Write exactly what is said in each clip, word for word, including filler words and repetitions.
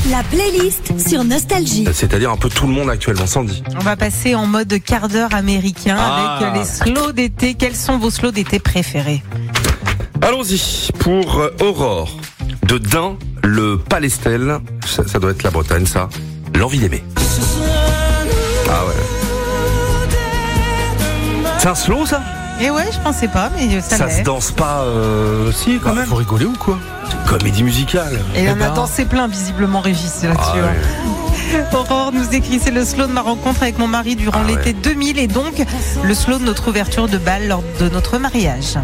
La playlist sur Nostalgie. C'est-à-dire un peu tout le monde actuellement, Sandy. On va passer en mode quart d'heure américain Ah. avec les slows d'été. Quels sont vos slows d'été préférés? Allons-y pour euh, Aurore de Dain, le Palestel. Ça, ça doit être la Bretagne, ça. L'envie d'aimer. Ah ouais. C'est un slow, ça? Et ouais, je pensais pas, mais ça, Ça l'est. se danse pas, euh, si, quand Bah, même. faut rigoler ou quoi? Comédie musicale. Et il Eh en a ben. dansé plein, visiblement, Régis, là-dessus. Ah ouais. hein. Aurore nous écrit, c'est le slow de ma rencontre avec mon mari durant Ah l'été ouais. deux mille et donc le slow de notre ouverture de bal lors de notre mariage.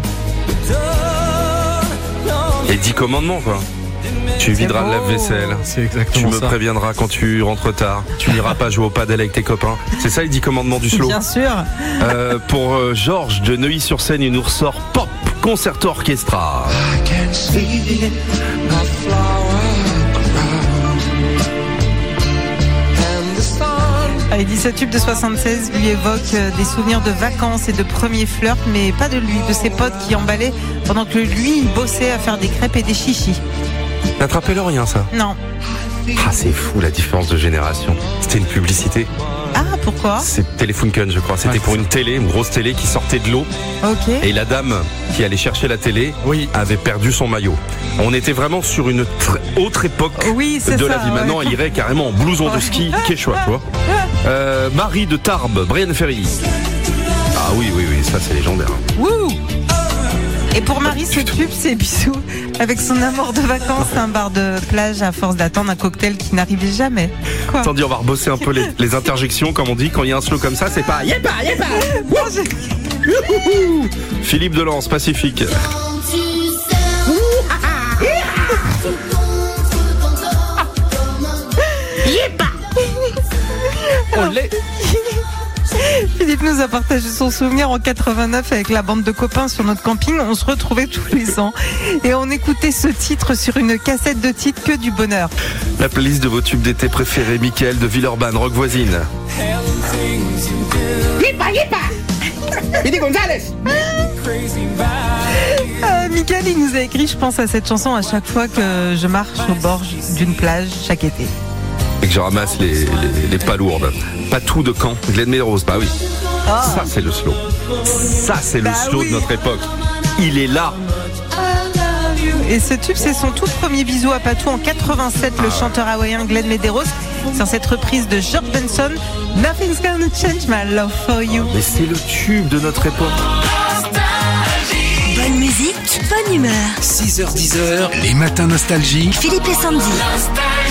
Et dix commandements, quoi. Tu videras le beau. lave-vaisselle. C'est Tu exactement me ça. préviendras quand tu rentres tard. Tu n'iras pas jouer au padel avec tes copains. C'est ça les dix commandements du slow. Bien sûr. Euh, pour euh, Georges de Neuilly-sur-Seine, il nous ressort Pop Concerto Orchestra. Ah, il dit ce tube de soixante-seize lui évoque euh, des souvenirs de vacances et de premiers flirts, mais pas de lui, de ses potes qui emballaient pendant que lui, il bossait à faire des crêpes et des chichis. N'attrapez-le rien, ça. Non. Ah, c'est fou la différence de génération. C'était une publicité. Ah, pourquoi? C'est Telefunken, je crois. C'était Ouais, pour c'est une télé, une grosse télé qui sortait de l'eau. Ok. Et la dame qui allait chercher la télé Oui. avait perdu son maillot. On était vraiment sur une très autre époque Oui, c'est de ça. la vie. ouais. Maintenant, elle irait carrément en blouson de ski, Quechua, tu vois. Euh, Marie de Tarbes, Brian Ferry. Ah oui, oui, oui, ça c'est légendaire. Wouh! Et pour Marie, ce tube, c'est bisous. Avec son amour de vacances, un bar de plage à force d'attendre un cocktail qui n'arrivait jamais. Quoi? Attendez, on va rebosser un peu les, les interjections, comme on dit. Quand il y a un slow comme ça, c'est pas yépa, yépa. Non, j'ai- Philippe Delance, Pacifique. Olé. Philippe nous a partagé son souvenir en quatre-vingt-neuf avec la bande de copains sur notre camping. On se retrouvait tous les ans et on écoutait ce titre sur une cassette de titres, que du bonheur. La playlist de vos tubes d'été préférés, Mickaël de Villeurbanne, Rock Voisine. Euh, Mickaël, il nous a écrit, je pense à cette chanson à chaque fois que je marche au bord d'une plage chaque été. Et que je ramasse les, les, les palourdes. Patou de Caen, Glen Medrose, bah oui. Ça, c'est le slow. Ça, c'est le Bah slow oui. de notre époque. Il est là. Et ce tube, c'est son tout premier bisou à Patou en quatre-vingt-sept, le chanteur hawaïen Glenn Medeiros, sur cette reprise de George Benson, Nothing's Gonna Change My Love For You. Mais c'est le tube de notre époque. Bonne musique, bonne humeur. six heures dix, les matins nostalgie. Philippe et Sandy.